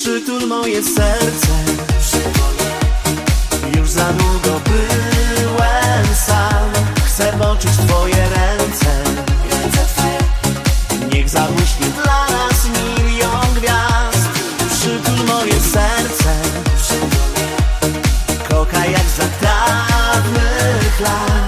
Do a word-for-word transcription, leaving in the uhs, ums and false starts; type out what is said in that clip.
Przytul moje serce. Już za długo byłem sam. Chcę poczuć twoje ręce. Niech zabłyśnie dla nas milion gwiazd. Przytul moje serce. Kochaj jak za dawnych lat.